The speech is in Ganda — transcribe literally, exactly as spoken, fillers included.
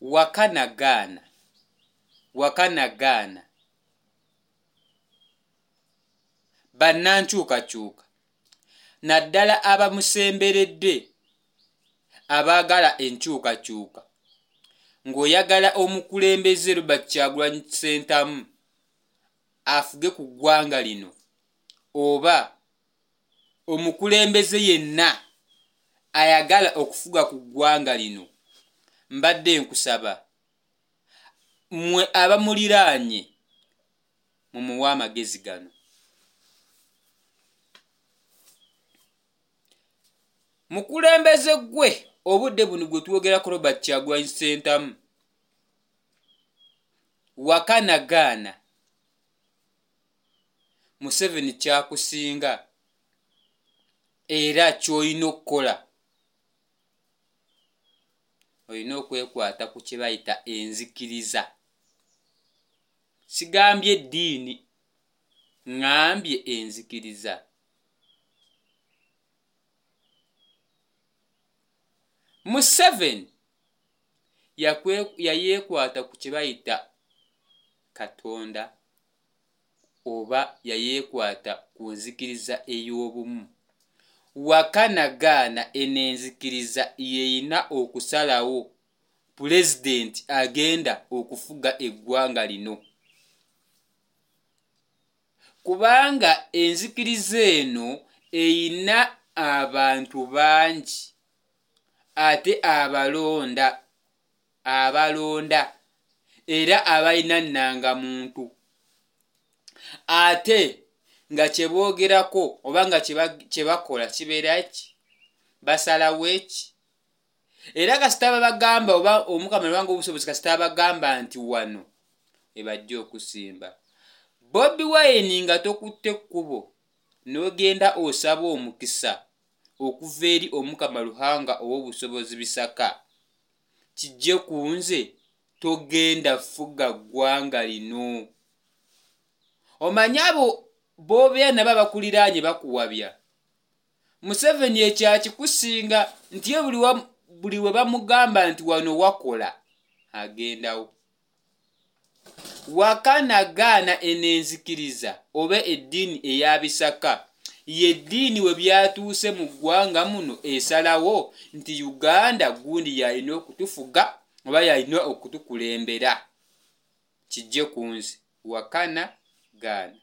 wakanagaana wakanagaana bannankyukakyuka naddala abamusemberedde abaagala enkyukakyuka ng'oyagala omukulembeze Robert Kyagulanyi Ssentamu afuge ku ggwanga lino oba omukulembeze yenna ayagala okufuga ku ggwanga lino, mbadde nkusaba mmwe abamuliraanye mumuwe amagezi gano. Mukulembeze gwe obudde buno gwe twogerako Robert Kyagulanyi Ssentamu wakanagaana Museveni kyakusinga era ky'olina okukola olina okwekwata ku kye bayita enzikiriza. Sigambye eddiini, ŋŋambye enzikiriza. Museveni yayeekwata ku kye bayita Katonda oba yayeekwata ku nzikiriza ey'obumu. Wakanagaana eno enzikiriza yeyina okusalawo pulezidenti agenda okufuga eggwanga lino, kubanga enzikiriza eno eyina abantu bangi ate abalonda abalonda era abalina nnangamuntu ate nga kye boogerako oba nga kye bakola kibeera ki, basalawo eki. Era kasita babagamba oba Omukama lwanga obusobozi kasita babagamba nti wano ebajja okusimba. Bobi Wine nga tokutte ekkubo n'ogenda osaba omukisa okuva eri Omukama Luhanga ow'obusobozi bisaka, kijje ku nze togenda fuga ggwanga lino. Omanyi abo b'obeera nabo abakuliraanye bakuwabya. Museveni ekyakikusinga nti ye buli we bamugamba nti wano wakola agendawo. Wakanagaana eno enzikiriza oba eddiini ey'abisaka yeddiini we byatuuse mu ggwanga muno esalawo nti Uganda gundi yalina okutufuga oba yalina okutukulembera. Kijje ku nze Wakanagaana.